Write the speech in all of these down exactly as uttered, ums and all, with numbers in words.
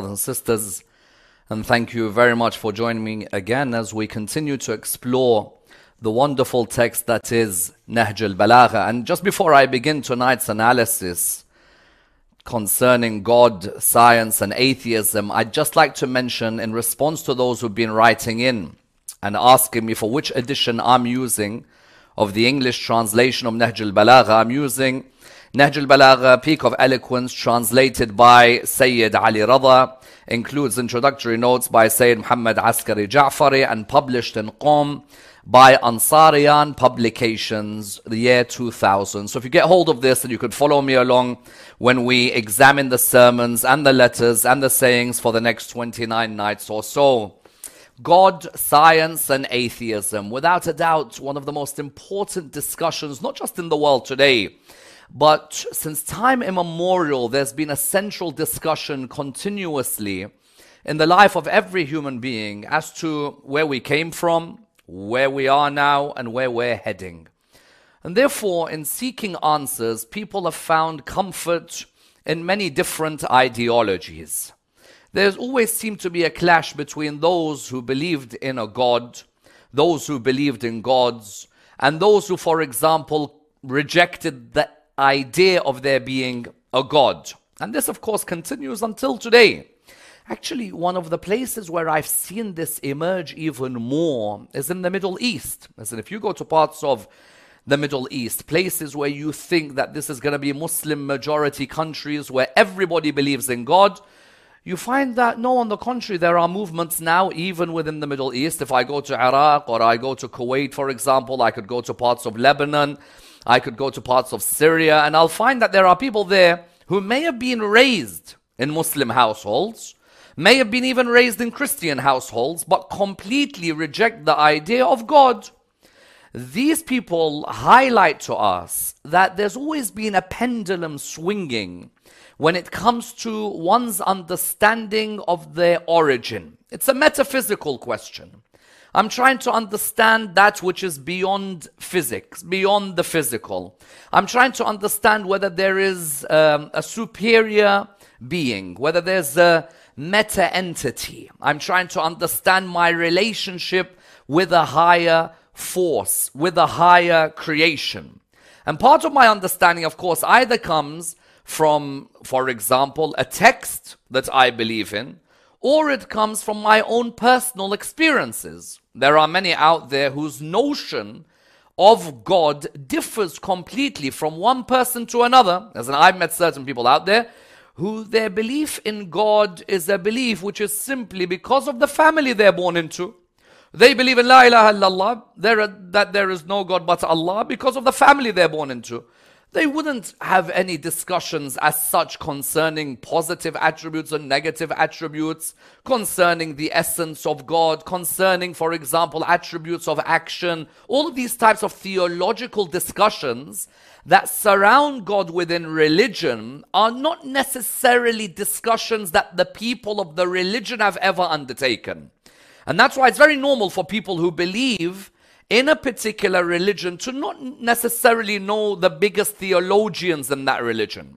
and sisters, and thank you very much for joining me again as we continue to explore the wonderful text that is Nahj al-Balagha. And just before I begin tonight's analysis concerning God, science and atheism, I'd just like to mention, in response to those who've been writing in and asking me for which edition I'm using of the English translation of Nahj al-Balagha, I'm using Nahj al-Balagha, Peak of Eloquence, translated by Sayyid Ali Rada, includes introductory notes by Sayyid Muhammad Askari Ja'fari, and published in Qom by Ansariyan Publications, the year two thousand. So if you get hold of this, and you could follow me along when we examine the sermons and the letters and the sayings for the next twenty-nine nights or so. God, science and atheism, without a doubt, one of the most important discussions, not just in the world today, but since time immemorial. There's been a central discussion continuously in the life of every human being as to where we came from, where we are now, and where we're heading. And therefore, in seeking answers, people have found comfort in many different ideologies. There's always seemed to be a clash between those who believed in a God, those who believed in gods, and those who, for example, rejected the idea of there being a God. And this, of course, continues until today. Actually, one of the places where I've seen this emerge even more is in the Middle East. As in, if you go to parts of the Middle East, places where you think that this is going to be Muslim majority countries where everybody believes in God, you find that, no, on the contrary, there are movements now even within the Middle East. If I go to Iraq or I go to Kuwait, for example, I could go to parts of Lebanon, I could go to parts of Syria, and I'll find that there are people there who may have been raised in Muslim households, may have been even raised in Christian households, but completely reject the idea of God. These people highlight to us that there's always been a pendulum swinging when it comes to one's understanding of their origin. It's a metaphysical question. I'm trying to understand that which is beyond physics, beyond the physical. I'm trying to understand whether there is um, a superior being, whether there's a meta-entity. I'm trying to understand my relationship with a higher force, with a higher creation. And part of my understanding, of course, either comes from, for example, a text that I believe in, or it comes from my own personal experiences. There are many out there whose notion of God differs completely from one person to another. As in, I've met certain people out there who their belief in God is a belief which is simply because of the family they're born into. They believe in La ilaha illallah, there are, that there is no God but Allah, because of the family they're born into. They wouldn't have any discussions as such concerning positive attributes and negative attributes, concerning the essence of God, concerning, for example, attributes of action. All of these types of theological discussions that surround God within religion are not necessarily discussions that the people of the religion have ever undertaken. And that's why it's very normal for people who believe in a particular religion to not necessarily know the biggest theologians in that religion.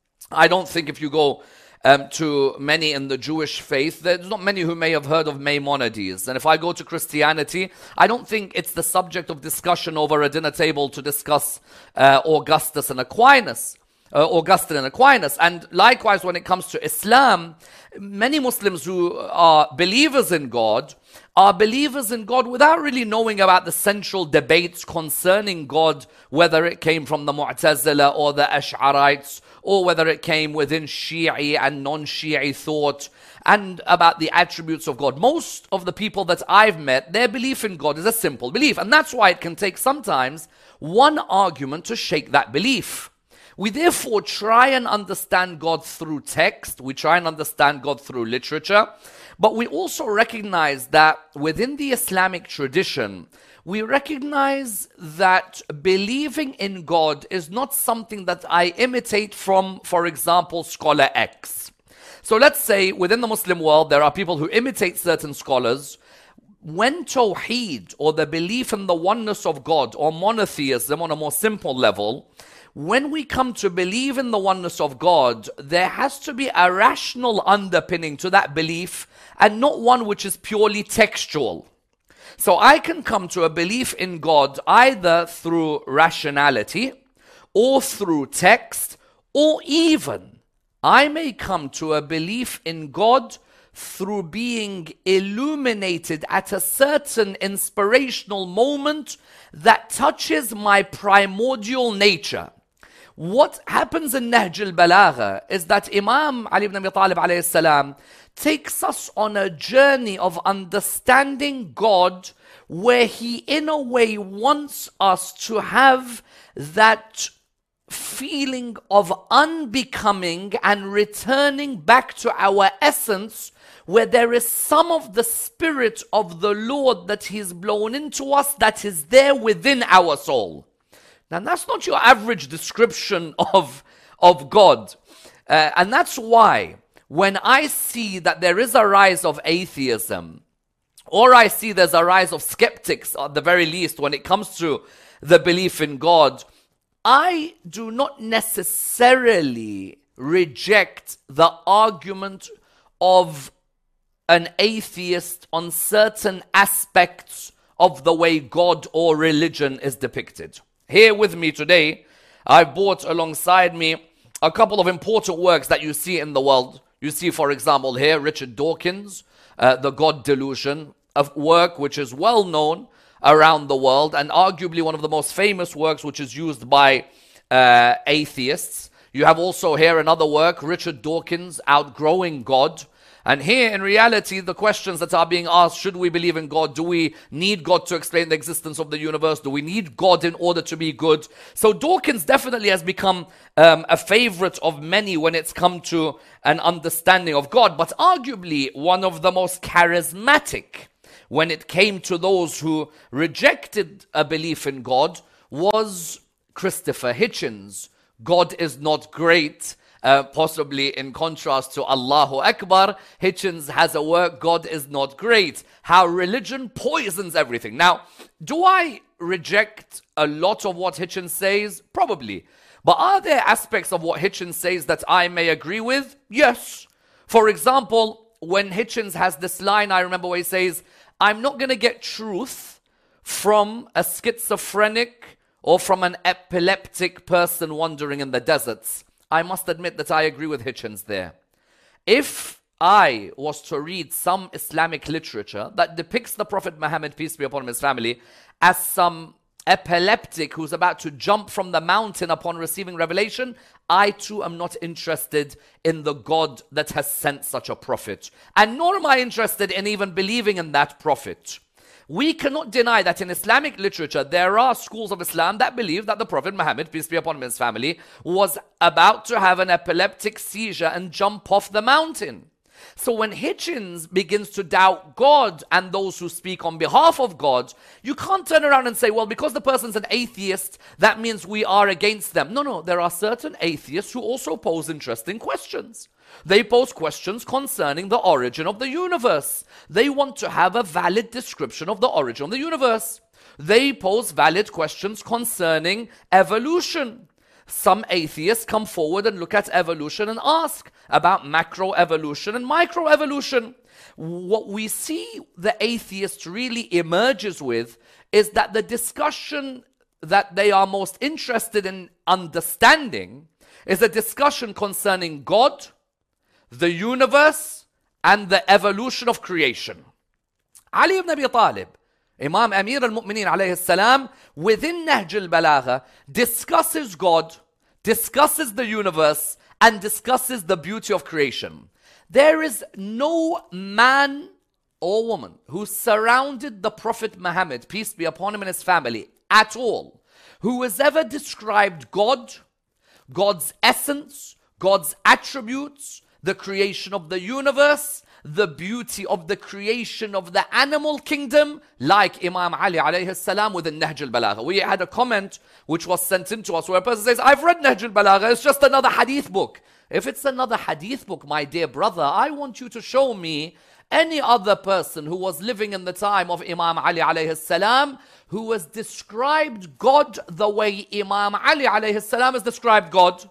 I don't think if you go um, to many in the Jewish faith, there's not many who may have heard of Maimonides. And if I go to Christianity, I don't think it's the subject of discussion over a dinner table to discuss uh, Augustus and Aquinas. Uh, Augustine and Aquinas. And likewise, when it comes to Islam, many Muslims who are believers in God are believers in God without really knowing about the central debates concerning God, whether it came from the Mu'tazila or the Ash'arites, or whether it came within Shi'i and non-Shi'i thought, and about the attributes of God. Most of the people that I've met, their belief in God is a simple belief, and that's why it can take sometimes one argument to shake that belief. We therefore try and understand God through text, we try and understand God through literature, but we also recognize that within the Islamic tradition, we recognize that believing in God is not something that I imitate from, for example, scholar X. So let's say within the Muslim world, there are people who imitate certain scholars. When Tawheed, or the belief in the oneness of God, or monotheism on a more simple level, when we come to believe in the oneness of God, there has to be a rational underpinning to that belief and not one which is purely textual. So I can come to a belief in God either through rationality or through text, or even I may come to a belief in God through being illuminated at a certain inspirational moment that touches my primordial nature. What happens in Nahj al-Balagha is that Imam Ali ibn Abi Talib alayhi salam takes us on a journey of understanding God, where he in a way wants us to have that feeling of unbecoming and returning back to our essence, where there is some of the spirit of the Lord that he's blown into us that is there within our soul. Now that's not your average description of, of God. Uh, and that's why when I see that there is a rise of atheism, or I see there's a rise of skeptics at the very least when it comes to the belief in God, I do not necessarily reject the argument of an atheist on certain aspects of the way God or religion is depicted. Here with me today, I've brought alongside me a couple of important works that you see in the world. You see, for example, here, Richard Dawkins, uh, The God Delusion, a work which is well known around the world and arguably one of the most famous works which is used by uh, atheists. You have also here another work, Richard Dawkins, Outgrowing God. And here, in reality, the questions that are being asked: should we believe in God? Do we need God to explain the existence of the universe? Do we need God in order to be good? So Dawkins definitely has become um, a favorite of many when it's come to an understanding of God, but arguably one of the most charismatic when it came to those who rejected a belief in God was Christopher Hitchens. God is not great. Uh, possibly in contrast to Allahu Akbar, Hitchens has a work, God is not great. How religion poisons everything. Now, do I reject a lot of what Hitchens says? Probably. But are there aspects of what Hitchens says that I may agree with? Yes. For example, when Hitchens has this line, I remember where he says, I'm not going to get truth from a schizophrenic or from an epileptic person wandering in the deserts. I must admit that I agree with Hitchens there. If I was to read some Islamic literature that depicts the Prophet Muhammad, peace be upon him, his family, as some epileptic who's about to jump from the mountain upon receiving revelation, I too am not interested in the God that has sent such a prophet. And nor am I interested in even believing in that prophet. We cannot deny that in Islamic literature, there are schools of Islam that believe that the Prophet Muhammad, peace be upon him and his family, was about to have an epileptic seizure and jump off the mountain. So when Hitchens begins to doubt God and those who speak on behalf of God, you can't turn around and say, well, because the person's an atheist, that means we are against them. No, no, there are certain atheists who also pose interesting questions. They pose questions concerning the origin of the universe. They want to have a valid description of the origin of the universe. They pose valid questions concerning evolution. Some atheists come forward and look at evolution and ask about macroevolution and microevolution. What we see the atheist really emerges with is that the discussion that they are most interested in understanding is a discussion concerning God, the universe, and the evolution of creation. Ali ibn Abi Talib, Imam Amir al-Mu'mineen alayhi salam, within Nahj al-Balagha, discusses God, discusses the universe, and discusses the beauty of creation. There is no man or woman who surrounded the Prophet Muhammad, peace be upon him and his family, at all, who has ever described God, God's essence, God's attributes, the creation of the universe, the beauty of the creation of the animal kingdom, like Imam Ali alayhi salam within Nahj al-Balagha. We had a comment which was sent in to us where a person says, I've read Nahj al-Balagha, it's just another hadith book. If it's another hadith book, my dear brother, I want you to show me any other person who was living in the time of Imam Ali alayhi salam, who has described God the way Imam Ali alayhi salam has described God.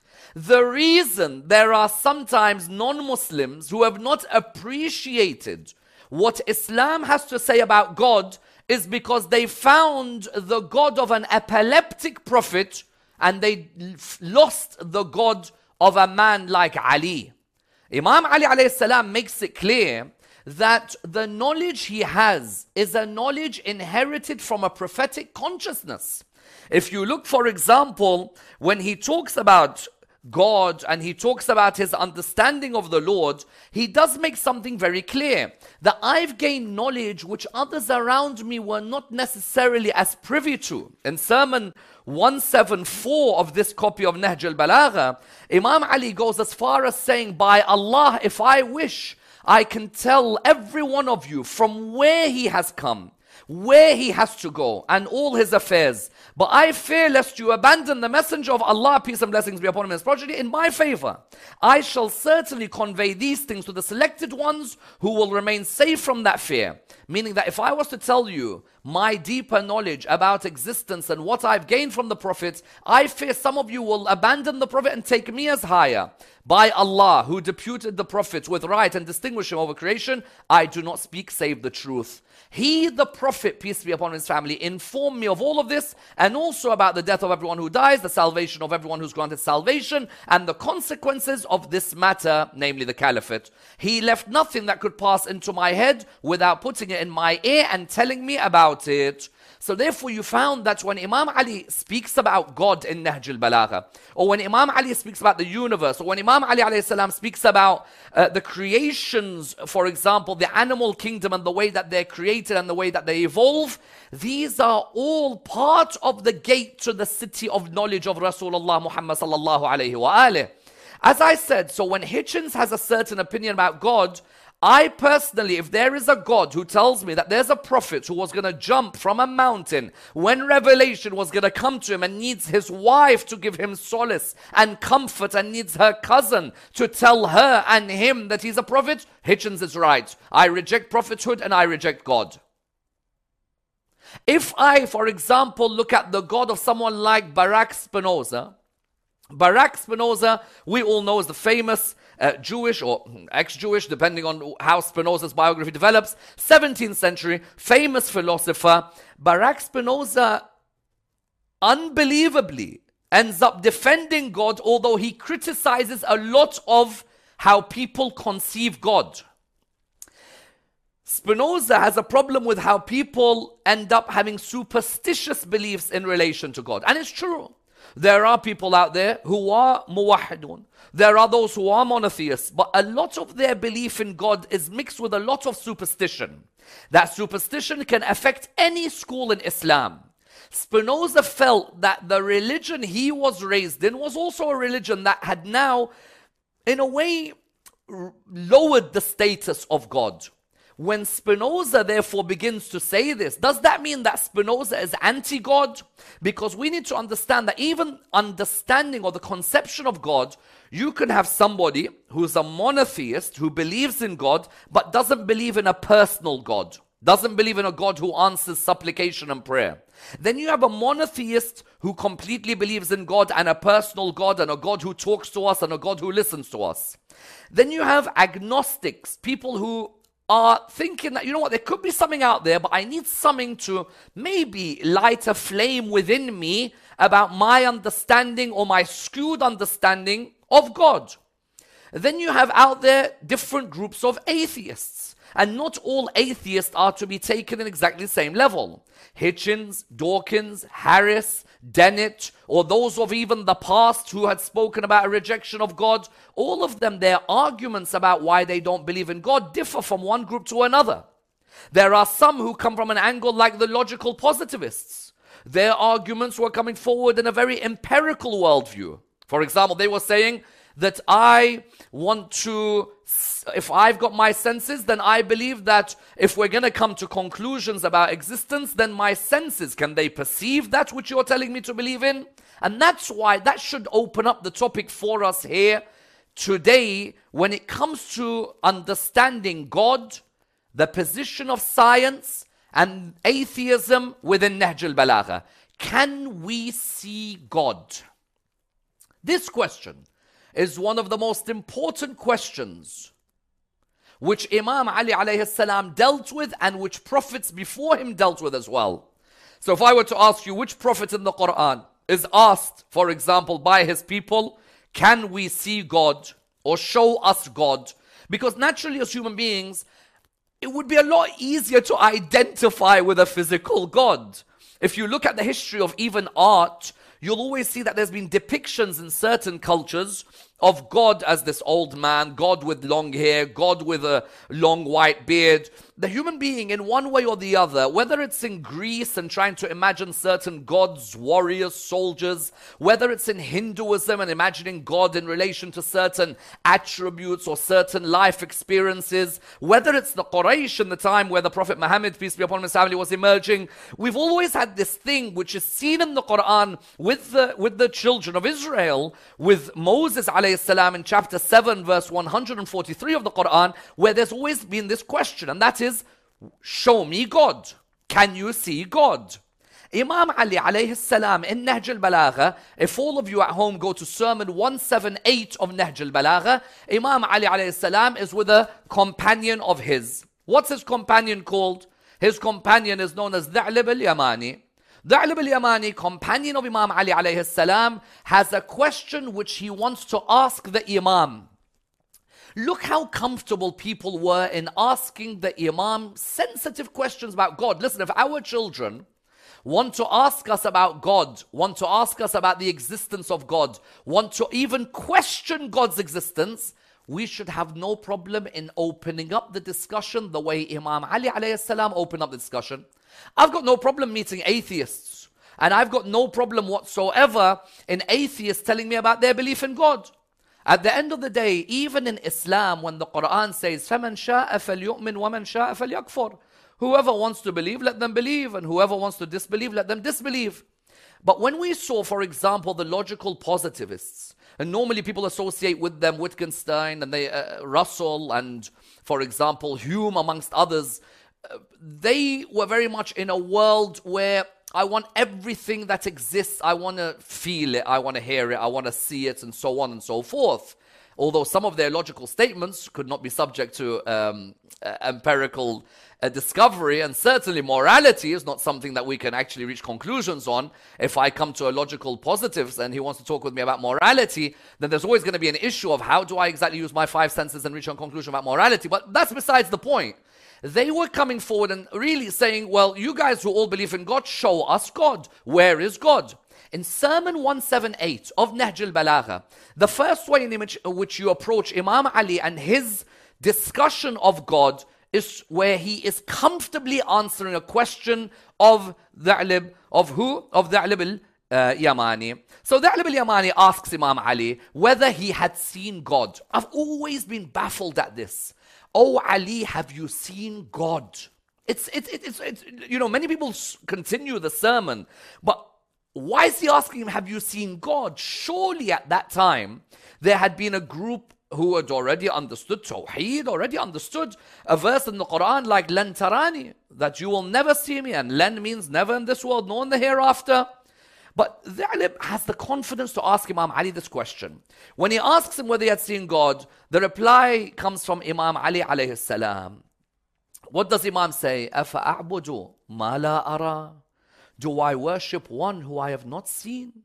The reason there are sometimes non-Muslims who have not appreciated what Islam has to say about God is because they found the God of an epileptic prophet and they lost the God of a man like Ali. Imam Ali alayhi salam makes it clear that the knowledge he has is a knowledge inherited from a prophetic consciousness. If you look, for example, when he talks about God and he talks about his understanding of the Lord, he does make something very clear, that I've gained knowledge which others around me were not necessarily as privy to. In Sermon one seventy-four of this copy of Nahj al-Balagha, Imam Ali goes as far as saying, by Allah, if I wish, I can tell every one of you from where he has come, where he has to go, and all his affairs. But I fear lest you abandon the messenger of Allah, peace and blessings be upon him, and his progeny, in my favor. I shall certainly convey these things to the selected ones who will remain safe from that fear. Meaning that if I was to tell you my deeper knowledge about existence and what I've gained from the Prophet, I fear some of you will abandon the Prophet and take me as higher. By Allah, who deputed the Prophet with right and distinguished him over creation, I do not speak save the truth. He, the Prophet, peace be upon his family, informed me of all of this, and also about the death of everyone who dies, the salvation of everyone who's granted salvation, and the consequences of this matter, namely the caliphate. He left nothing that could pass into my head without putting it in my ear and telling me about it. So therefore you found that when Imam Ali speaks about God in Nahj al-Balagha, or when Imam Ali speaks about the universe, or when Imam Ali alayhi salam speaks about uh, the creations, for example, the animal kingdom and the way that they're created and the way that they evolve, these are all part of the gate to the city of knowledge of Rasulullah Muhammad sallallahu alayhi wa alih. As I said, so when Hitchens has a certain opinion about God, I personally, if there is a God who tells me that there's a prophet who was going to jump from a mountain when revelation was going to come to him and needs his wife to give him solace and comfort and needs her cousin to tell her and him that he's a prophet, Hitchens is right. I reject prophethood and I reject God. If I, for example, look at the God of someone like Baruch Spinoza, Baruch Spinoza, we all know, is the famous uh, Jewish or ex-Jewish, depending on how Spinoza's biography develops, seventeenth century, famous philosopher. Baruch Spinoza, unbelievably, ends up defending God, although he criticizes a lot of how people conceive God. Spinoza has a problem with how people end up having superstitious beliefs in relation to God. And it's true. There are people out there who are muwahhidun. There are those who are monotheists. But a lot of their belief in God is mixed with a lot of superstition. That superstition can affect any school in Islam. Spinoza felt that the religion he was raised in was also a religion that had now, in a way, lowered the status of God. When Spinoza therefore begins to say this, does that mean that Spinoza is anti-God? Because we need to understand that even understanding or the conception of God, you can have somebody who's a monotheist who believes in God but doesn't believe in a personal God, doesn't believe in a God who answers supplication and prayer. Then you have a monotheist who completely believes in God and a personal God and a God who talks to us and a God who listens to us. Then you have agnostics, people who are thinking that, you know what, there could be something out there, but I need something to maybe light a flame within me about my understanding or my skewed understanding of God. Then you have out there different groups of atheists. And not all atheists are to be taken in exactly the same level. Hitchens, Dawkins, Harris, Dennett, or those of even the past who had spoken about a rejection of God, all of them, their arguments about why they don't believe in God differ from one group to another. There are some who come from an angle like the logical positivists. Their arguments were coming forward in a very empirical worldview. For example, they were saying that I want to, if I've got my senses, then I believe that if we're going to come to conclusions about existence, then my senses, can they perceive that which you're telling me to believe in? And that's why that should open up the topic for us here today, when it comes to understanding God, the position of science and atheism within Nahj al-Balagha. Can we see God? This question is one of the most important questions which Imam Ali alayhi salam dealt with and which prophets before him dealt with as well. So if I were to ask you which prophet in the Quran is asked, for example, by his people, can we see God or show us God? Because naturally as human beings, it would be a lot easier to identify with a physical God. If you look at the history of even art, you'll always see that there's been depictions in certain cultures of God as this old man, God with long hair, God with a long white beard. The human being, in one way or the other, whether it's in Greece and trying to imagine certain gods, warriors, soldiers, whether it's in Hinduism and imagining God in relation to certain attributes or certain life experiences, whether it's the Quraysh in the time where the Prophet Muhammad, peace be upon him, his family was emerging, we've always had this thing which is seen in the Quran with the, with the children of Israel, with Moses alayhi salam in chapter seven verse one hundred forty-three of the Quran, where there's always been this question, and that is, show me God. Can you see God? Imam Ali alayhi salam in Nahj al-Balagha, if all of you at home go to sermon one seventy-eight of Nahj al-Balagha, Imam Ali alayhi salam is with a companion of his. What's his companion called? His companion is known as Tha'lib al-Yamani. Tha'lib al-Yamani, companion of Imam Ali alayhi salam, has a question which he wants to ask the Imam. Look how comfortable people were in asking the Imam sensitive questions about God. Listen, if our children want to ask us about God, want to ask us about the existence of God, want to even question God's existence, we should have no problem in opening up the discussion the way Imam Ali alayhi salam opened up the discussion. I've got no problem meeting atheists, and I've got no problem whatsoever in atheists telling me about their belief in God. At the end of the day, even in Islam, when the Quran says, فَمَنْ شَاءَ فَلْيُؤْمِنْ وَمَنْ شَاءَ فَلْيَكْفُرْ, whoever wants to believe, let them believe, and whoever wants to disbelieve, let them disbelieve. But when we saw, for example, the logical positivists, and normally people associate with them Wittgenstein and they, uh, Russell and, for example, Hume amongst others, uh, they were very much in a world where I want everything that exists, I want to feel it, I want to hear it, I want to see it, and so on and so forth. Although some of their logical statements could not be subject to um, uh, empirical uh, discovery, and certainly morality is not something that we can actually reach conclusions on. If I come to a logical positives and he wants to talk with me about morality, then there's always going to be an issue of how do I exactly use my five senses and reach a conclusion about morality. But that's besides the point. They were coming forward and really saying, well, you guys who all believe in God, show us God. Where is God? In Sermon one seventy-eight of Nahj al-Balagha, the first way in which, which you approach Imam Ali and his discussion of God is where he is comfortably answering a question of Tha'lib, of who? Of Tha'lib al-Yamani. So Tha'lib al-Yamani asks Imam Ali whether he had seen God. I've always been baffled at this. Oh Ali, have you seen God? It's, it's, it's, it's, you know, many people continue the sermon, but why is he asking him, have you seen God? Surely at that time, there had been a group who had already understood Tawheed, already understood a verse in the Quran like Lan Tarani, that you will never see me, and Lan means never in this world, nor in the hereafter. But Tha'lib has the confidence to ask Imam Ali this question. When he asks him whether he had seen God, the reply comes from Imam Ali alayhi salam. What does Imam say? أَفَأَعْبُدُ مَا لَا أَرَى? Do I worship one who I have not seen?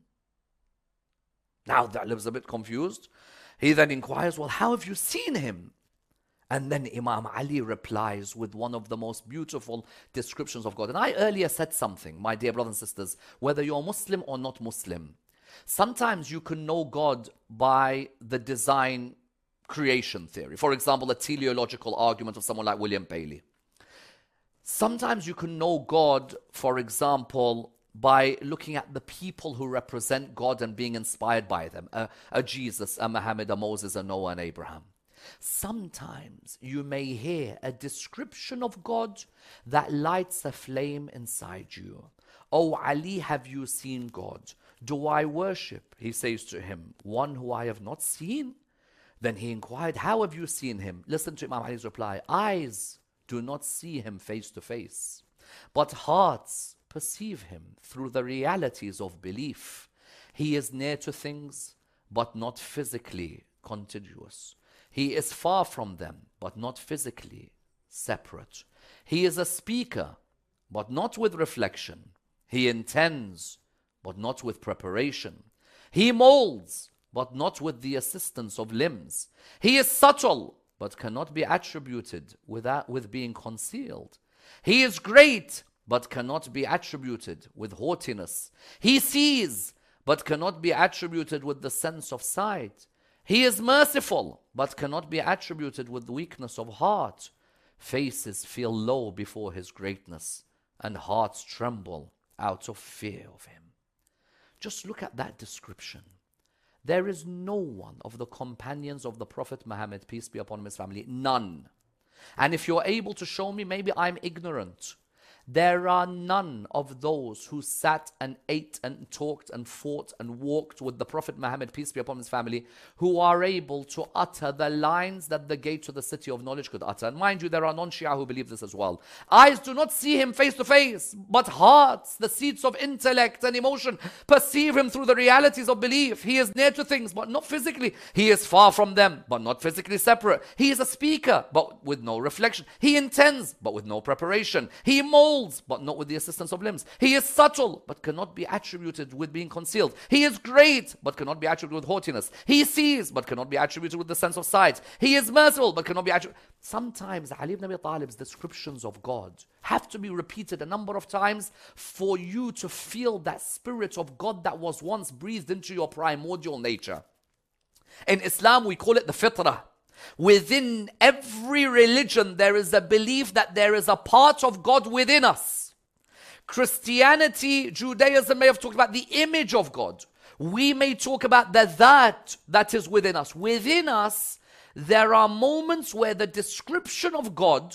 Now Tha'lib's a bit confused. He then inquires, well, how have you seen him? And then Imam Ali replies with one of the most beautiful descriptions of God. And I earlier said something, my dear brothers and sisters, whether you're Muslim or not Muslim, sometimes you can know God by the design creation theory. For example, a teleological argument of someone like William Paley. Sometimes you can know God, for example, by looking at the people who represent God and being inspired by them. A, a Jesus, a Muhammad, a Moses, a Noah, and Abraham. Sometimes you may hear a description of God that lights a flame inside you. Oh Ali, have you seen God? Do I worship? He says to him, one who I have not seen? Then he inquired, how have you seen him? Listen to Imam Ali's reply. Eyes do not see him face to face, but hearts perceive him through the realities of belief. He is near to things, but not physically contiguous. He is far from them, but not physically separate. He is a speaker, but not with reflection. He intends, but not with preparation. He molds, but not with the assistance of limbs. He is subtle, but cannot be attributed without, with being concealed. He is great, but cannot be attributed with haughtiness. He sees, but cannot be attributed with the sense of sight. He is merciful, but cannot be attributed with weakness of heart. Faces feel low before his greatness, and hearts tremble out of fear of him. Just look at that description. There is no one of the companions of the Prophet Muhammad, peace be upon him, his family, none. And if you're able to show me, maybe I'm ignorant. There are none of those who sat and ate and talked and fought and walked with the Prophet Muhammad, peace be upon his family, who are able to utter the lines that the gate to the city of knowledge could utter. And mind you, there are non-Shia who believe this as well. Eyes do not see him face to face, but hearts, the seats of intellect and emotion, perceive him through the realities of belief. He is near to things, but not physically. He is far from them, but not physically separate. He is a speaker, but with no reflection. He intends, but with no preparation. He molds, but not with the assistance of limbs. He is subtle, but cannot be attributed with being concealed. He is great, but cannot be attributed with haughtiness. He sees, but cannot be attributed with the sense of sight. He is merciful, but cannot be attributed. Sometimes Ali ibn Abi Talib's descriptions of God have to be repeated a number of times for you to feel that spirit of God that was once breathed into your primordial nature. In Islam, we call it the fitrah. Within every religion, there is a belief that there is a part of God within us. Christianity, Judaism may have talked about the image of God. We may talk about the that that is within us. Within us, there are moments where the description of God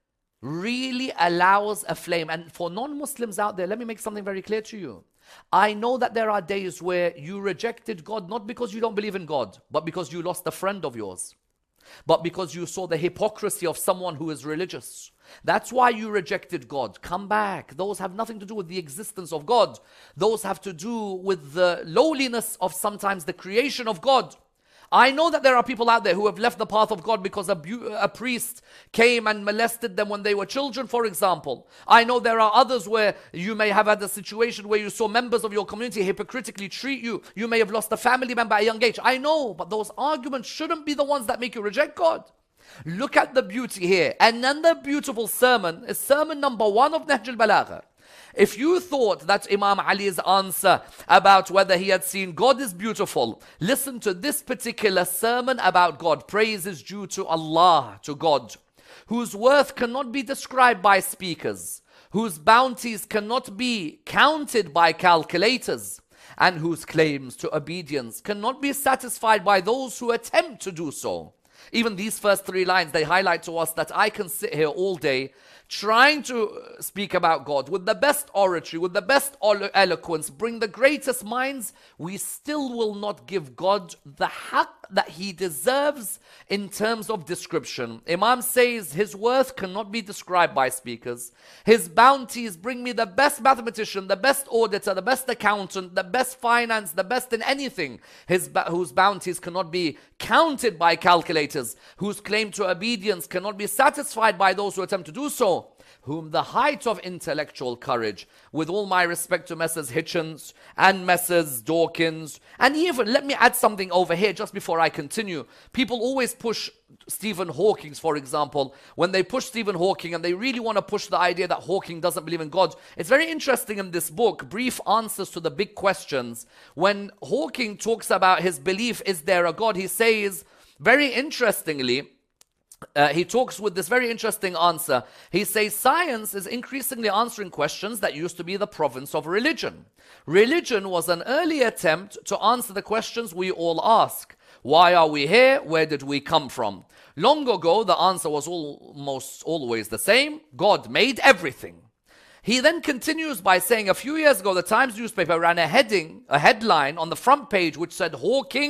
really allows a flame. And for non-Muslims out there, let me make something very clear to you. I know that there are days where you rejected God, not because you don't believe in God, but because you lost a friend of yours. But because you saw the hypocrisy of someone who is religious. That's why you rejected God. Come back. Those have nothing to do with the existence of God. Those have to do with the lowliness of sometimes the creation of God. I know that there are people out there who have left the path of God because a, a priest came and molested them when they were children, for example. I know there are others where you may have had a situation where you saw members of your community hypocritically treat you. You may have lost a family member at a young age. I know, but those arguments shouldn't be the ones that make you reject God. Look at the beauty here. Another beautiful sermon is sermon number one of Nahj al-Balagha. If you thought that Imam Ali's answer about whether he had seen God is beautiful, listen to this particular sermon about God. Praise is due to Allah, to God, whose worth cannot be described by speakers, whose bounties cannot be counted by calculators, and whose claims to obedience cannot be satisfied by those who attempt to do so. Even these first three lines, they highlight to us that I can sit here all day trying to speak about God with the best oratory, with the best eloquence, bring the greatest minds, we still will not give God the haqq that he deserves in terms of description. Imam says his worth cannot be described by speakers. His bounties bring me the best mathematician, the best auditor, the best accountant, the best finance, the best in anything. His whose bounties cannot be counted by calculators, whose claim to obedience cannot be satisfied by those who attempt to do so. Whom the height of intellectual courage, with all my respect to Messrs Hitchens and Messrs Dawkins, and even, let me add something over here just before I continue. People always push Stephen Hawking, for example. When they push Stephen Hawking and they really want to push the idea that Hawking doesn't believe in God, it's very interesting in this book, Brief Answers to the Big Questions. When Hawking talks about his belief, is there a God, he says, very interestingly, Uh, he talks with this very interesting answer. He says, science is increasingly answering questions that used to be the province of religion. Religion was an early attempt to answer the questions we all ask. Why are we here? Where did we come from? Long ago, the answer was almost always the same. God made everything. He then continues by saying, a few years ago, the Times newspaper ran a heading, a headline on the front page which said, Hawking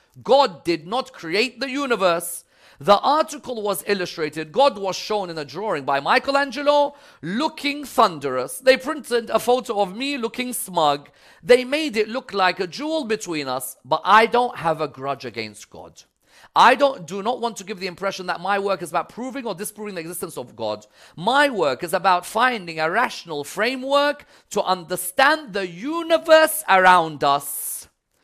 God did not create the universe. The article was illustrated. God was shown in a drawing by Michelangelo looking thunderous. They printed a photo of me looking smug. They made it look like a duel between us, but I don't have a grudge against God. I don't, do not want to give the impression that my work is about proving or disproving the existence of God. My work is about finding a rational framework to understand the universe around us.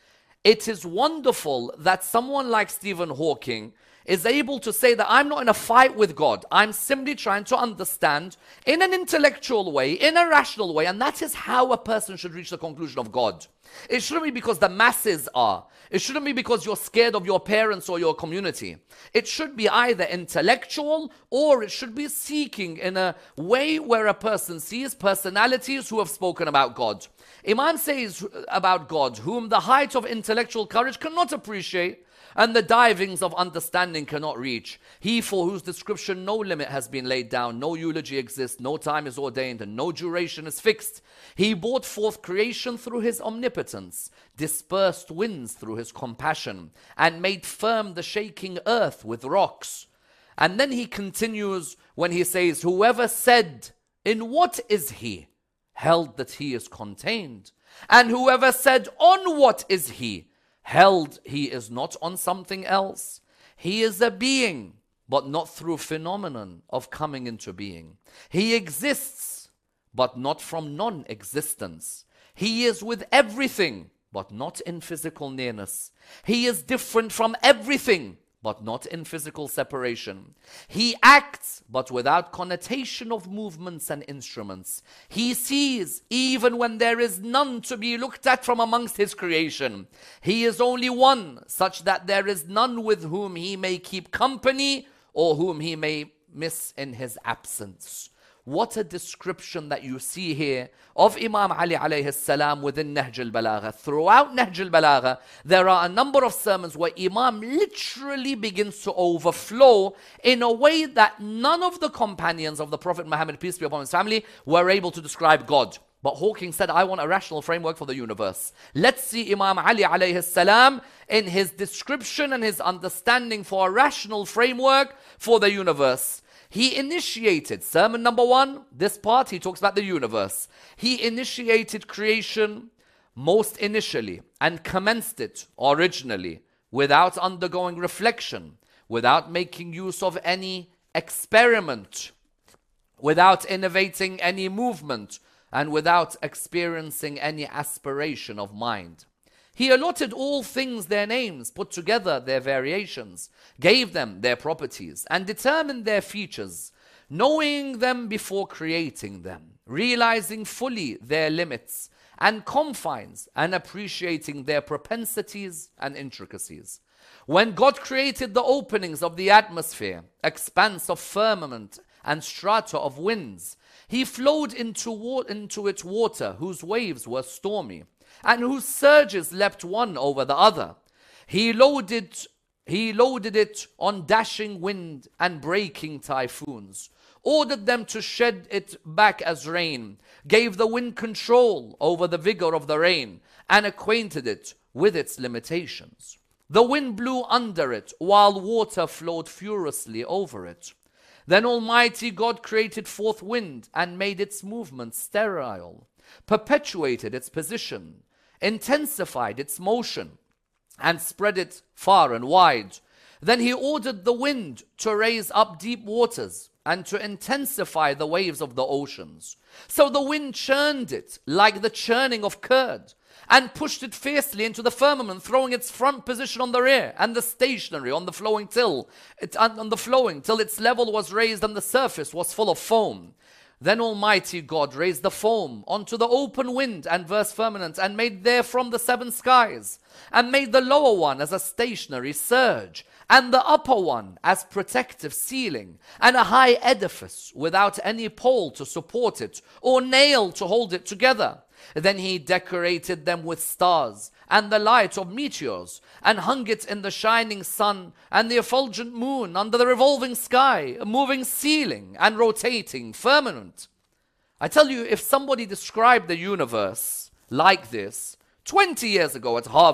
It is wonderful that someone like Stephen Hawking is able to say that I'm not in a fight with God. I'm simply trying to understand in an intellectual way, in a rational way, and that is how a person should reach the conclusion of God. It shouldn't be because the masses are. It shouldn't be because you're scared of your parents or your community. It should be either intellectual or it should be seeking in a way where a person sees personalities who have spoken about God. Imam says about God, whom the height of intellectual courage cannot appreciate, and the divings of understanding cannot reach. He for whose description no limit has been laid down, no eulogy exists, no time is ordained, and no duration is fixed. He brought forth creation through his omnipotence, dispersed winds through his compassion, and made firm the shaking earth with rocks. And then he continues when he says, whoever said, in what is he? Held that he is contained. And whoever said, on what is he? Held he is not on something else. He is a being, but not through phenomenon of coming into being. He exists, but not from non-existence. He is with everything, but not in physical nearness. He is different from everything, but not in physical separation. He acts, but without connotation of movements and instruments. He sees, even when there is none to be looked at from amongst his creation. He is only one, such that there is none with whom he may keep company, or whom he may miss in his absence. What a description that you see here of Imam Ali alayhi salam within Nahj al-Balagha. Throughout Nahj al-Balagha, there are a number of sermons where Imam literally begins to overflow in a way that none of the companions of the Prophet Muhammad, peace be upon his family, were able to describe God. But Hawking said, I want a rational framework for the universe. Let's see Imam Ali alayhi salam in his description and his understanding for a rational framework for the universe. He initiated, sermon number one, this part, he talks about the universe. He initiated creation most initially and commenced it originally without undergoing reflection, without making use of any experiment, without innovating any movement, and without experiencing any aspiration of mind. He allotted all things their names, put together their variations, gave them their properties, and determined their features, knowing them before creating them, realizing fully their limits and confines, and appreciating their propensities and intricacies. When God created the openings of the atmosphere, expanse of firmament, and strata of winds, he flowed into, wa- into it water whose waves were stormy, and whose surges leapt one over the other. He loaded, he loaded it on dashing wind and breaking typhoons, ordered them to shed it back as rain, gave the wind control over the vigor of the rain, and acquainted it with its limitations. The wind blew under it, while water flowed furiously over it. Then Almighty God created forth wind and made its movement sterile, perpetuated its position, intensified its motion, and spread it far and wide. Then he ordered the wind to raise up deep waters and to intensify the waves of the oceans. So the wind churned it like the churning of curd, and pushed it fiercely into the firmament, throwing its front position on the rear, and the stationary on the flowing till it on the flowing till its level was raised and the surface was full of foam. Then Almighty God raised the foam onto the open wind and verse firmament, and made therefrom the seven skies, and made the lower one as a stationary surge, and the upper one as protective ceiling, and a high edifice without any pole to support it, or nail to hold it together. Then he decorated them with stars, and the light of meteors, and hung it in the shining sun, and the effulgent moon under the revolving sky, a moving ceiling, and rotating firmament. I tell you, if somebody described the universe like this twenty years ago at Harvard,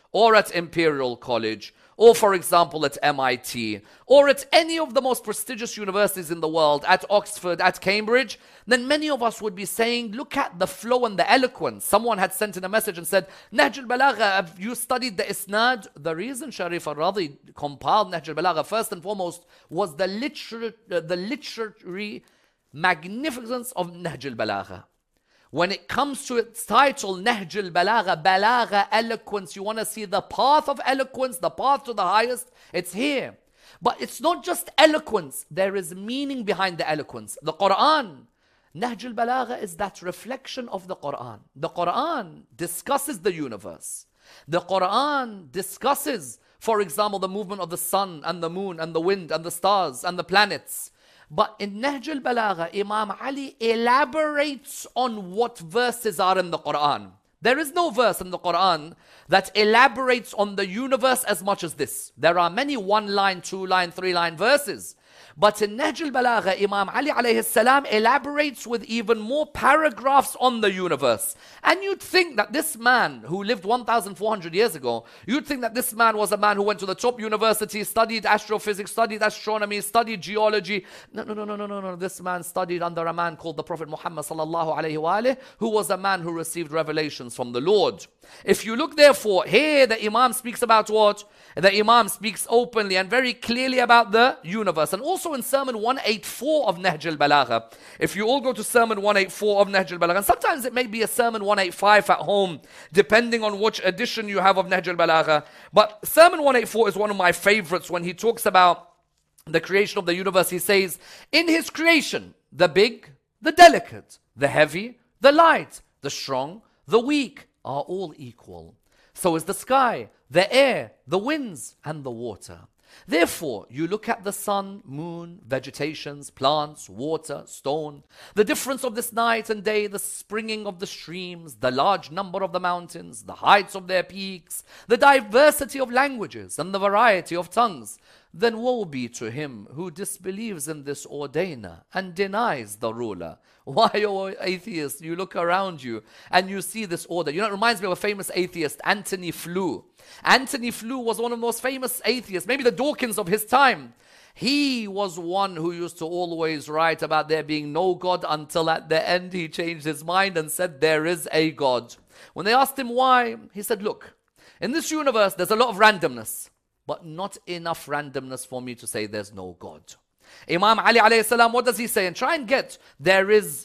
or at Imperial College, or for example at M I T, or at any of the most prestigious universities in the world, at Oxford, at Cambridge, then many of us would be saying, look at the flow and the eloquence. Someone had sent in a message and said, Nahj al-Balagha, have you studied the Isnad? The reason Sharif al-Radi compiled Nahj al-Balagha first and foremost was the, liter- uh, the literary magnificence of Nahj al-Balagha. When it comes to its title, Nahj al-Balagha, Balagha, eloquence, you want to see the path of eloquence, the path to the highest, it's here. But it's not just eloquence, there is meaning behind the eloquence. The Quran, Nahj al-Balagha is that reflection of the Quran. The Quran discusses the universe. The Quran discusses, for example, the movement of the sun and the moon and the wind and the stars and the planets. But in Nahj al-Balagha, Imam Ali elaborates on what verses are in the Quran. There is no verse in the Quran that elaborates on the universe as much as this. There are many one-line, two-line, three-line verses. But in Nahj al-Balagha, Imam Ali alayhi salam elaborates with even more paragraphs on the universe. And you'd think that this man who lived one thousand four hundred years ago, you'd think that this man was a man who went to the top university, studied astrophysics, studied astronomy, studied geology. No, no, no, no, no, no, no. This man studied under a man called the Prophet Muhammad sallallahu alayhi wa alayhi, who was a man who received revelations from the Lord. If you look therefore, here the Imam speaks about what? The Imam speaks openly and very clearly about the universe. And also in Sermon one eighty-four of Nahj al-Balagha, if you all go to Sermon one eighty-four of Nahj al-Balagha, and sometimes it may be a Sermon one eighty-five at home, depending on which edition you have of Nahj al-Balagha. But Sermon one eighty-four is one of my favorites. When he talks about the creation of the universe, he says, in his creation, the big, the delicate, the heavy, the light, the strong, the weak are all equal. So is the sky, the air, the winds, and the water. Therefore, you look at the sun, moon, vegetations, plants, water, stone, the difference of this night and day, the springing of the streams, the large number of the mountains, the heights of their peaks, the diversity of languages, and the variety of tongues. Then woe be to him who disbelieves in this ordainer and denies the ruler. Why, O atheist, you look around you and you see this order. You know, it reminds me of a famous atheist, Antony Flew. Antony Flew was one of the most famous atheists, maybe the Dawkins of his time. He was one who used to always write about there being no God until at the end he changed his mind and said there is a God. When they asked him why, he said, look, in this universe there's a lot of randomness, but not enough randomness for me to say there's no God. Imam Ali alayhi salam, what does he say? And try and get There Is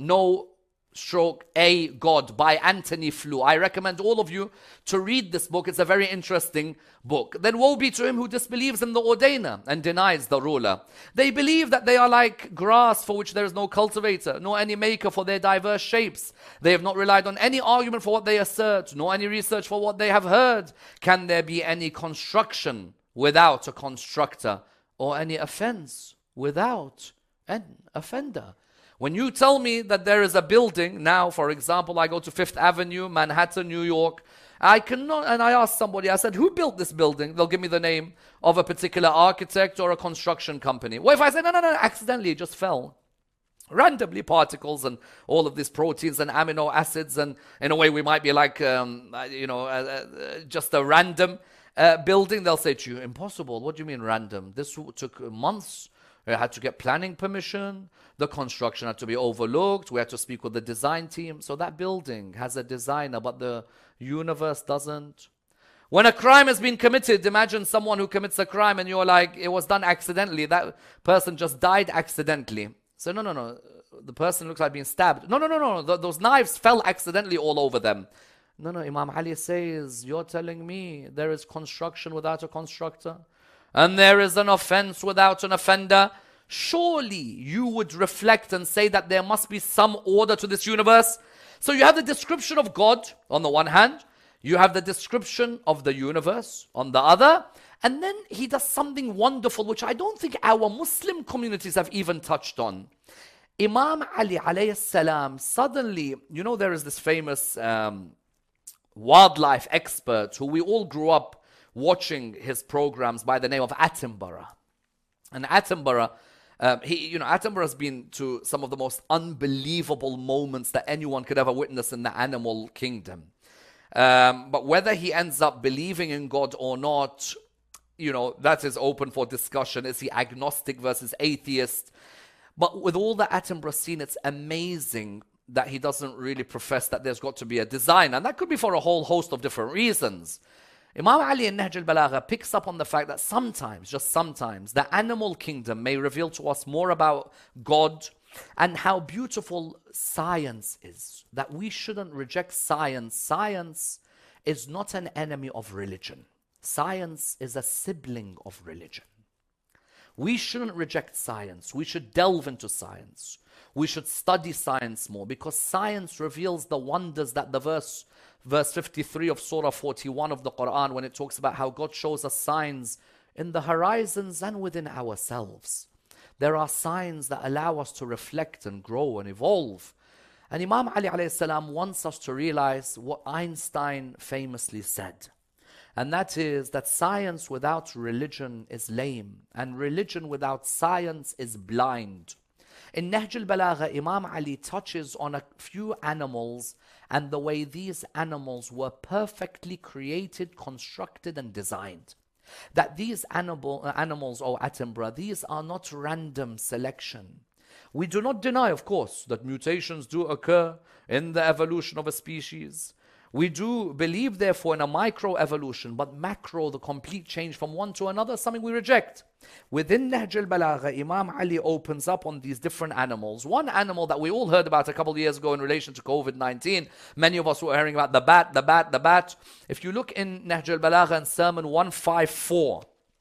No Stroke A God by Antony Flew. I recommend all of you to read this book. It's a very interesting book. Then woe be to him who disbelieves in the ordainer and denies the ruler. They believe that they are like grass for which there is no cultivator, nor any maker for their diverse shapes. They have not relied on any argument for what they assert, nor any research for what they have heard. Can there be any construction without a constructor, or any offense without an offender? When you tell me that there is a building, now, for example, I go to Fifth Avenue, Manhattan, New York, I cannot, and I ask somebody, I said, who built this building? They'll give me the name of a particular architect or a construction company. Well, if I say, no, no, no, accidentally, it just fell. Randomly, particles and all of these proteins and amino acids, and in a way we might be like, um, you know, uh, uh, just a random uh, building. They'll say to you, impossible. What do you mean random? This took months. We had to get planning permission. The construction had to be overlooked. We had to speak with the design team. So that building has a designer, but the universe doesn't. When a crime has been committed, imagine someone who commits a crime and you're like, it was done accidentally. That person just died accidentally. So no, no, no. The person looks like being stabbed. No, no, no, no. Th- those knives fell accidentally all over them. No, no. Imam Ali says, you're telling me there is construction without a constructor? And there is an offense without an offender? Surely you would reflect and say that there must be some order to this universe. So you have the description of God on the one hand, you have the description of the universe on the other, and then he does something wonderful which I don't think our Muslim communities have even touched on. Imam Ali alayhi salam, suddenly, you know, there is this famous um, wildlife expert who we all grew up watching his programs by the name of Attenborough. And Attenborough, um, he, you know, Attenborough has been to some of the most unbelievable moments that anyone could ever witness in the animal kingdom. Um, but whether he ends up believing in God or not, you know, that is open for discussion. Is he agnostic versus atheist? But with all the Attenborough seen, it's amazing that he doesn't really profess that there's got to be a design. And that could be for a whole host of different reasons. Imam Ali in Nahj al-Balagha picks up on the fact that sometimes, just sometimes, the animal kingdom may reveal to us more about God and how beautiful science is. That we shouldn't reject science. Science is not an enemy of religion. Science is a sibling of religion. We shouldn't reject science. We should delve into science. We should study science more, because science reveals the wonders that the verse, verse fifty-three of Surah forty-one of the Quran, when it talks about how God shows us signs in the horizons and within ourselves. There are signs that allow us to reflect and grow and evolve. And Imam Ali alayhi salam wants us to realize what Einstein famously said. And that is that science without religion is lame, and religion without science is blind. In Nahj al-Balagha, Imam Ali touches on a few animals and the way these animals were perfectly created, constructed, and designed. That these animal, uh, animals, O Attenborough, these are not random selection. We do not deny, of course, that mutations do occur in the evolution of a species. We do believe, therefore, in a micro-evolution, but macro, the complete change from one to another, is something we reject. Within Nahj al-Balagha, Imam Ali opens up on these different animals. One animal that we all heard about a couple of years ago in relation to COVID nineteen, many of us were hearing about the bat, the bat, the bat. If you look in Nahj al-Balagha in Sermon one fifty-four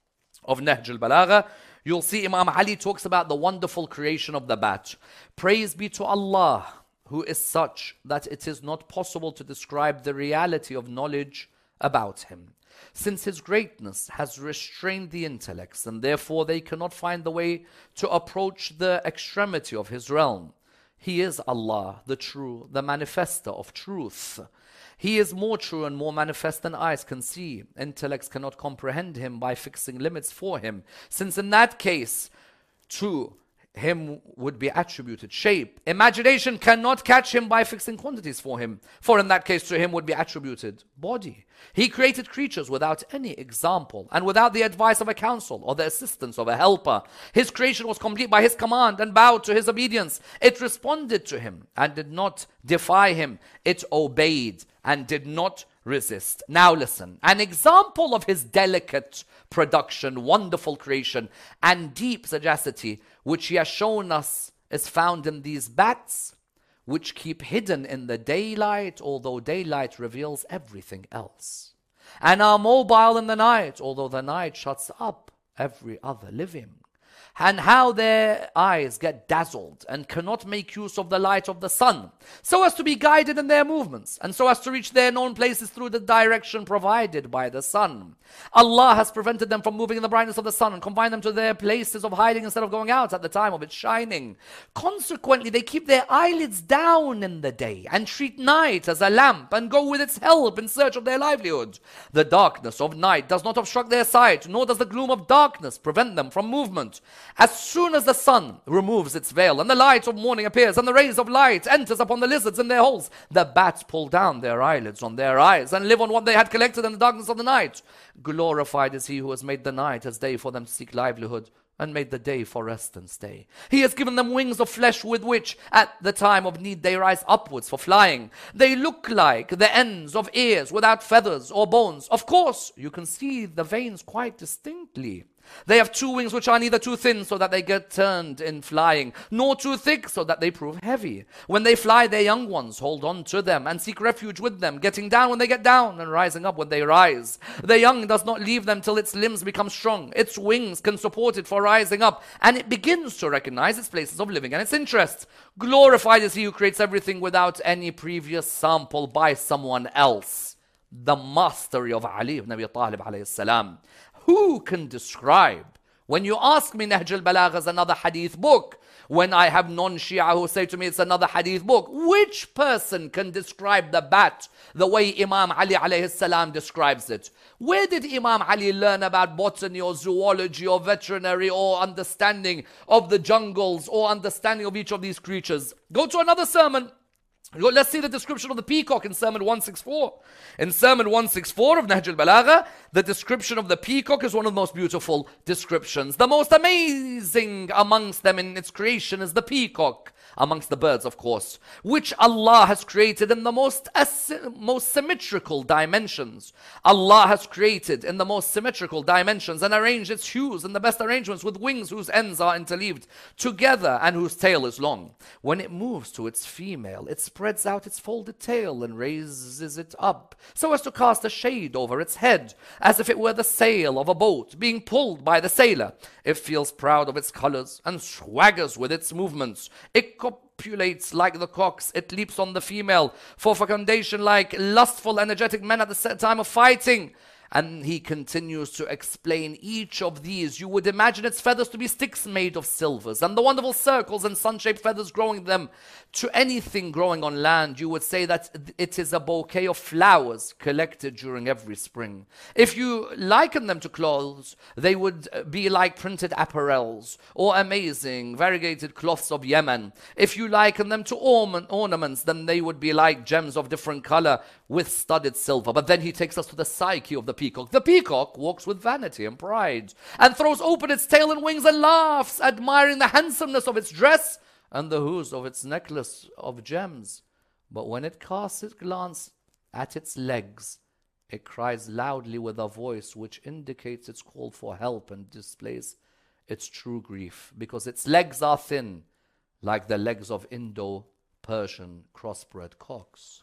of Nahj al-Balagha, you'll see Imam Ali talks about the wonderful creation of the bat. Praise be to Allah, who is such that it is not possible to describe the reality of knowledge about him, since his greatness has restrained the intellects, and therefore they cannot find the way to approach the extremity of his realm. He is Allah, the true, the manifester of truth. He is more true and more manifest than eyes can see. Intellects cannot comprehend him by fixing limits for him, since in that case, too, him would be attributed shape. Imagination cannot catch him by fixing quantities for him, for in that case to him would be attributed body. He created creatures without any example and without the advice of a counsel or the assistance of a helper. His creation was complete by his command and bowed to his obedience. It responded to him and did not defy him. It obeyed and did not resist. Now listen, an example of his delicate production, wonderful creation, and deep sagacity, which he has shown us, is found in these bats, which keep hidden in the daylight, although daylight reveals everything else, and are mobile in the night, although the night shuts up every other living. And how their eyes get dazzled and cannot make use of the light of the sun, so as to be guided in their movements, and so as to reach their known places through the direction provided by the sun. Allah has prevented them from moving in the brightness of the sun and confined them to their places of hiding instead of going out at the time of its shining. Consequently, they keep their eyelids down in the day and treat night as a lamp and go with its help in search of their livelihood. The darkness of night does not obstruct their sight, nor does the gloom of darkness prevent them from movement. As soon as the sun removes its veil and the light of morning appears and the rays of light enters upon the lizards in their holes, the bats pull down their eyelids on their eyes and live on what they had collected in the darkness of the night. Glorified is he who has made the night as day for them to seek livelihood, and made the day for rest and stay. He has given them wings of flesh with which, at the time of need, they rise upwards for flying. They look like the ends of ears without feathers or bones. Of course, you can see the veins quite distinctly. They have two wings which are neither too thin so that they get turned in flying, nor too thick so that they prove heavy. When they fly, their young ones hold on to them and seek refuge with them, getting down when they get down and rising up when they rise. The young does not leave them till its limbs become strong. Its wings can support it for rising up, and it begins to recognize its places of living and its interests. Glorified is he who creates everything without any previous sample by someone else. The mastery of Ali ibn Abi Talib alayhi salam. Who can describe? When you ask me, Nahj al-Balagha is another hadith book. When I have non-Shia who say to me it's another hadith book, which person can describe the bat the way Imam Ali alayhi salam describes it? Where did Imam Ali learn about botany or zoology or veterinary or understanding of the jungles or understanding of each of these creatures? Go to another sermon. Let's see the description of the peacock in Sermon one sixty-four. In Sermon one sixty-four of Nahj al-Balagha, the description of the peacock is one of the most beautiful descriptions. The most amazing amongst them in its creation is the peacock, amongst the birds, of course, which Allah has created in the most, most symmetrical dimensions. Allah has created in the most symmetrical dimensions and arranged its hues in the best arrangements, with wings whose ends are interleaved together and whose tail is long. When it moves to its female, it spreads out its folded tail and raises it up so as to cast a shade over its head, as if it were the sail of a boat being pulled by the sailor. It feels proud of its colors and swaggers with its movements. It copulates like the cocks. It leaps on the female for fecundation like lustful, energetic men at the time of fighting. And he continues to explain each of these. You would imagine its feathers to be sticks made of silvers, and the wonderful circles and sun-shaped feathers growing them. To anything growing on land, you would say that it is a bouquet of flowers collected during every spring. If you liken them to clothes, they would be like printed apparels or amazing variegated cloths of Yemen. If you liken them to ornaments, then they would be like gems of different color with studded silver. But then he takes us to the psyche of the peacock. The peacock walks with vanity and pride, and throws open its tail and wings and laughs, admiring the handsomeness of its dress and the hues of its necklace of gems. But when it casts its glance at its legs, it cries loudly with a voice which indicates its call for help and displays its true grief, because its legs are thin, like the legs of Indo-Persian crossbred cocks.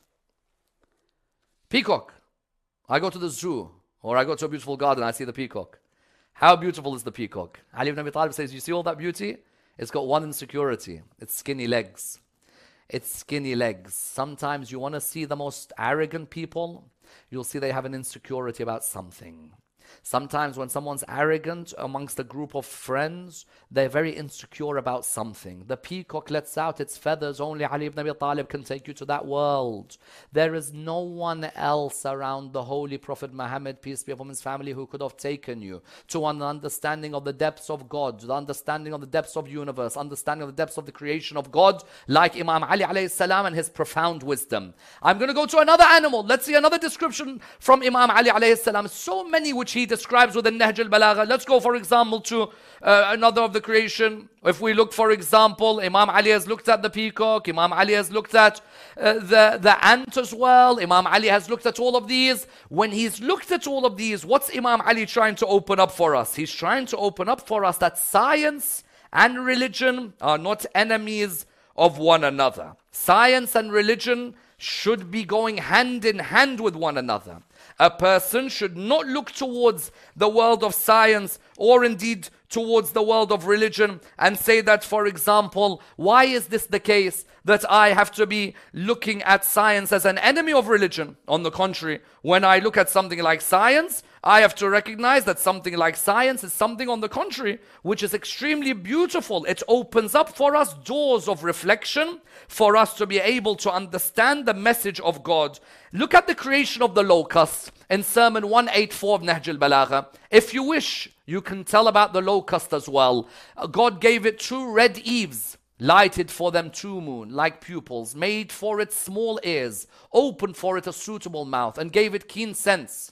Peacock. I go to the zoo, or I go to a beautiful garden, I see the peacock. How beautiful is the peacock? Ali ibn Abi Talib says, you see all that beauty? It's got one insecurity. It's skinny legs. It's skinny legs. Sometimes you want to see the most arrogant people, you'll see they have an insecurity about something. Sometimes when someone's arrogant amongst a group of friends, they're very insecure about something. The peacock lets out its feathers. Only Ali ibn Abi Talib can take you to that world. There is no one else around the Holy Prophet Muhammad, peace be upon his family, who could have taken you to an understanding of the depths of God, the understanding of the depths of the universe, understanding of the depths of the creation of God, like Imam Ali alayhi salam and his profound wisdom. I'm going to go to another animal. Let's see another description from Imam Ali alayhi salam. So many which he describes within Nahj al-Balagha. Let's go, for example, to uh, another of the creation. If we look, for example, Imam Ali has looked at the peacock. Imam Ali has looked at uh, the, the ant as well. Imam Ali has looked at all of these. When he's looked at all of these, what's Imam Ali trying to open up for us? He's trying to open up for us that science and religion are not enemies of one another. Science and religion should be going hand in hand with one another. A person should not look towards the world of science or indeed towards the world of religion and say that, for example, why is this the case that I have to be looking at science as an enemy of religion? On the contrary, when I look at something like science, I have to recognize that something like science is something, on the contrary, which is extremely beautiful. It opens up for us doors of reflection, for us to be able to understand the message of God. Look at the creation of the locusts in Sermon one eighty-four of Nahj al-Balagha. If you wish, you can tell about the locust as well. God gave it two red eaves, lighted for them two moon, like pupils, made for it small ears, opened for it a suitable mouth, and gave it keen sense.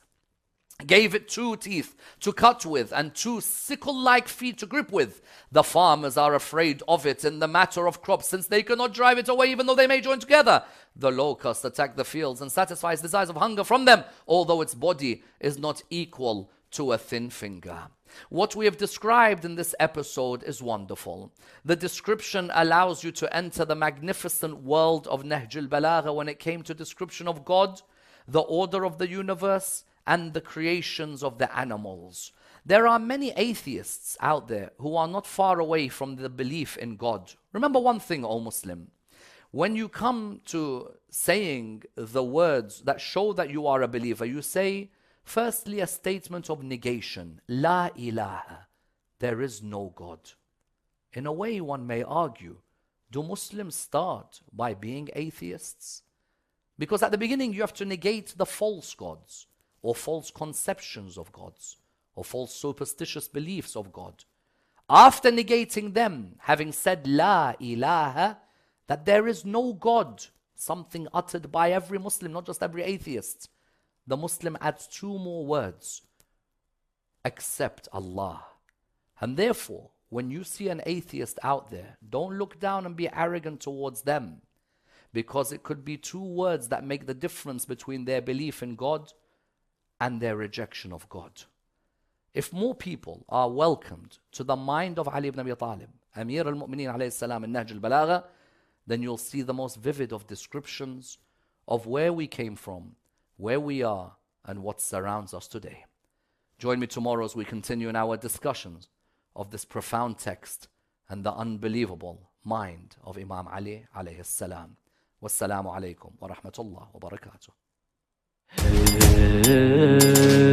Gave it two teeth to cut with and two sickle-like feet to grip with. The farmers are afraid of it in the matter of crops, since they cannot drive it away even though they may join together. The locust attack the fields and satisfies desires of hunger from them, although its body is not equal to a thin finger. What we have described in this episode is wonderful. The description allows you to enter the magnificent world of Nahj al-Balagha when it came to description of God, the order of the universe, and the creations of the animals. There are many atheists out there who are not far away from the belief in God. Remember one thing, O Muslim. When you come to saying the words that show that you are a believer, you say, firstly, a statement of negation. La ilaha. There is no God. In a way, one may argue, do Muslims start by being atheists? Because at the beginning, you have to negate the false gods, or false conceptions of gods, or false superstitious beliefs of God. After negating them, having said La ilaha, that there is no God, something uttered by every Muslim, not just every atheist. The Muslim adds two more words, except Allah. And therefore, when you see an atheist out there, don't look down and be arrogant towards them, because it could be two words that make the difference between their belief in God and their rejection of God. If more people are welcomed to the mind of Ali ibn Abi Talib, Amir al-Mu'mineen alayhi salam in Nahj al-Balagha, then you'll see the most vivid of descriptions of where we came from, where we are, and what surrounds us today. Join me tomorrow as we continue in our discussions of this profound text and the unbelievable mind of Imam Ali alayhi salam. Wassalamu alaikum wa rahmatullah wa barakatuh.